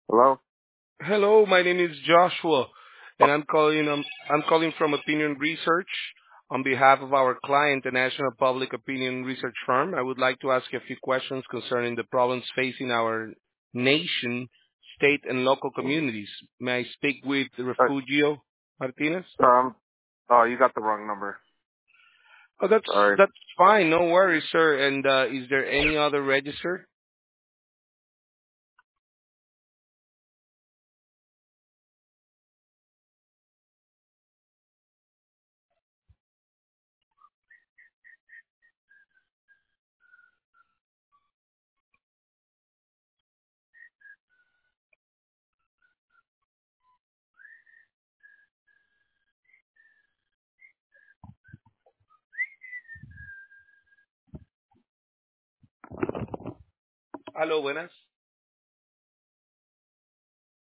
Hello? Hello, my name is Joshua, and I'm calling from Opinion Research on behalf of our client, the National Public Opinion Research Firm. I would like to ask you a few questions concerning the problems facing our nation, state, and local communities. May I speak with Uh, Refugio Martinez? um, oh, you got the wrong number. Oh, that's Sorry. that's fine. No worries, sir. And is there any other register? Aló, buenas.